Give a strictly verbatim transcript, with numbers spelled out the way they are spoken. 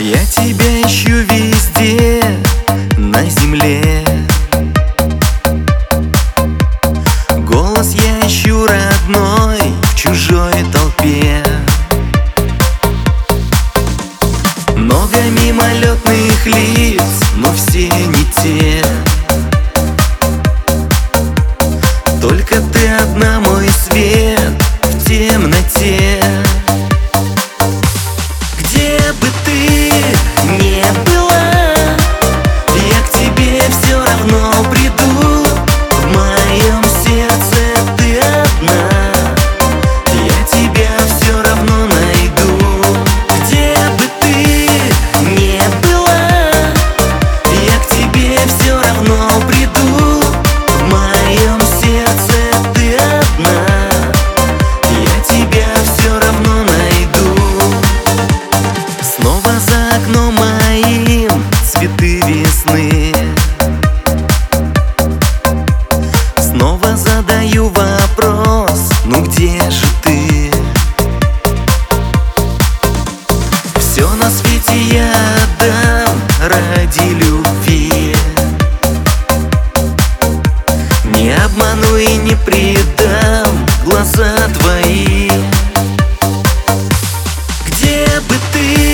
Я тебя ищу везде на земле. Голос я ищу родной в чужой толпе. Много мимолетных лиц, но все не те. Только ты одна, мой свет в темноте. Где бы ты не была, я к тебе все равно приду. В моем сердце ты одна, я тебя все равно найду. Где бы ты не была, я к тебе все равно приду. В моем сердце ты одна, я тебя все равно найду. Снова за окном моим цветы весны. Снова задаю вопрос: ну где же ты? Все на свете я отдам ради любви. Не обману и не предам глаза твои. Где бы ты